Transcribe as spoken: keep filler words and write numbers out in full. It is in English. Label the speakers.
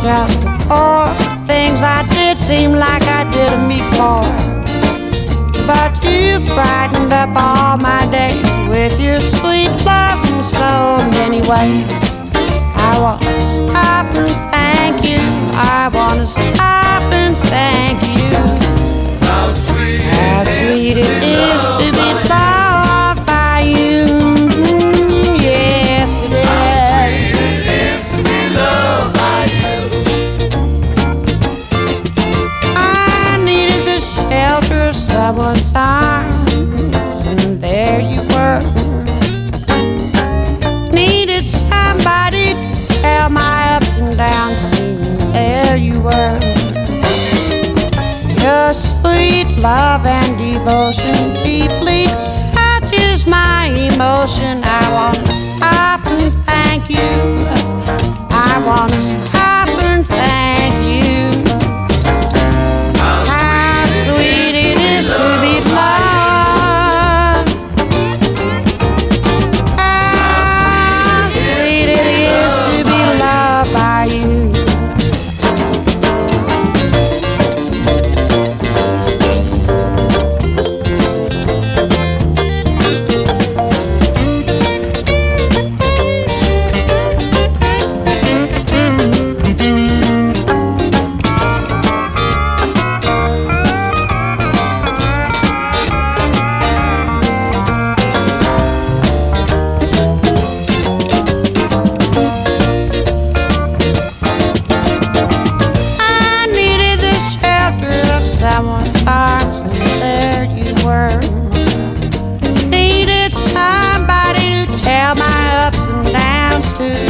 Speaker 1: just before. Things I did seem like I did them before. But you've brightened up all my days with your sweet love in so many ways. I want to stop and thank you. I want to stop and thank you.
Speaker 2: How sweet,
Speaker 1: How sweet it is to be loved by you. Mm, yes, it is.
Speaker 2: How sweet it is to be loved by you.
Speaker 1: I needed the shelter of someone's arms, and there you were. Needed somebody to tell my ups and downs to, and there you were. Your sweet love and devotion deeply touches my emotion. I want to stop and thank you. I want to stop and thank you. How sweet it is to be loved. How sweet it is to be loved by you. Someone's arms, and there you were. Needed somebody to tell my ups and downs to.